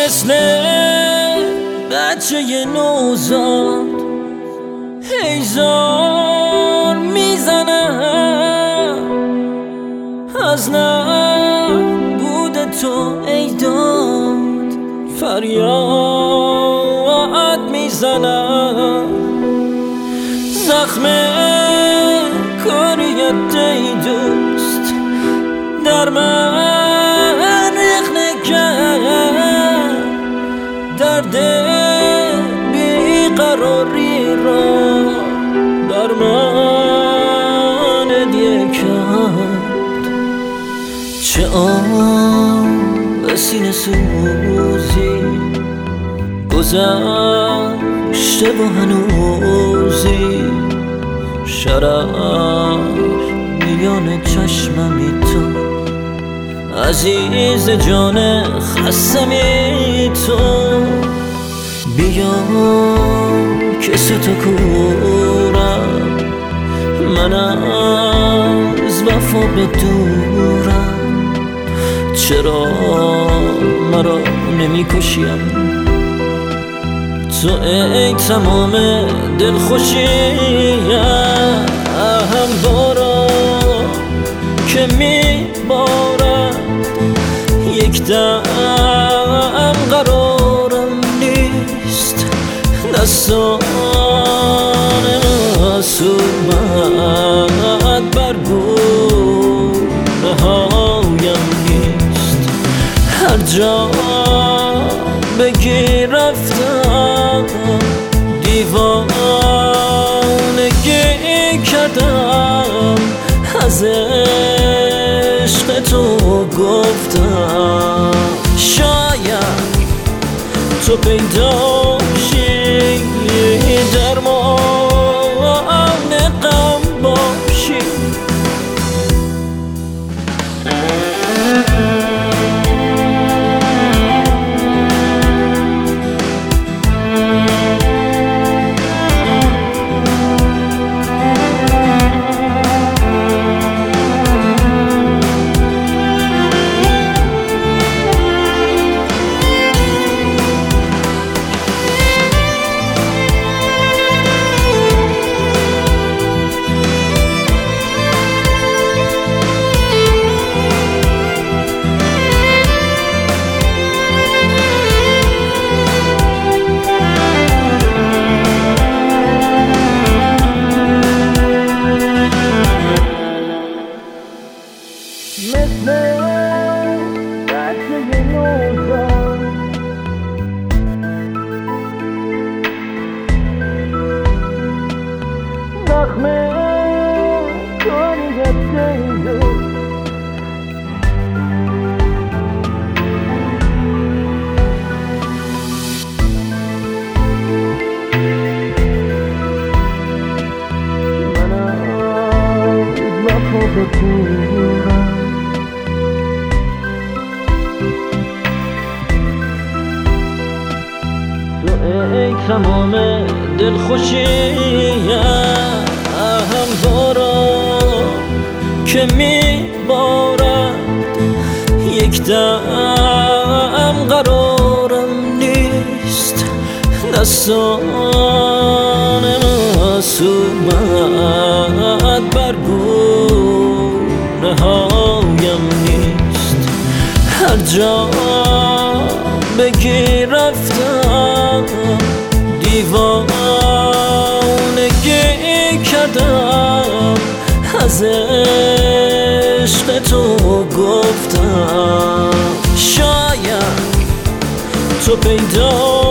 مثل بچه نوزاد هیزار میزنم از نبود تو ای داد فریاد میزنم زخم کاریت ای دوست در من رخنه کرد درد بیقراری را در من هدیه کرد چه آب سینه سوزی گذشته و هنوزی شرر میان چشممی تو عزیز جان خستمی تو بیا که تو کورم من از وفا به دورم چرا مرا نمی کشیم تو ای تمام دلخوشیم باران که می بارد یک دم قرارم نیست دستان معصومت بر گونه هایم نیست هر جا بگی رفتم دیوانگی کردم از عشق تو گفتم شاید تو پیدا شی درمان غم باشی مثل بچه نوزاد زخم کاریت ای دوست من از وفا به دورم ای تمام دلخوشیم باران که می بارد یک دم قرارم نیست دستان معصومت بر گونه هایم نیست هر جا بگی رفتم دیوانگی کردم از عشق تو گفتم شاید تو پیدا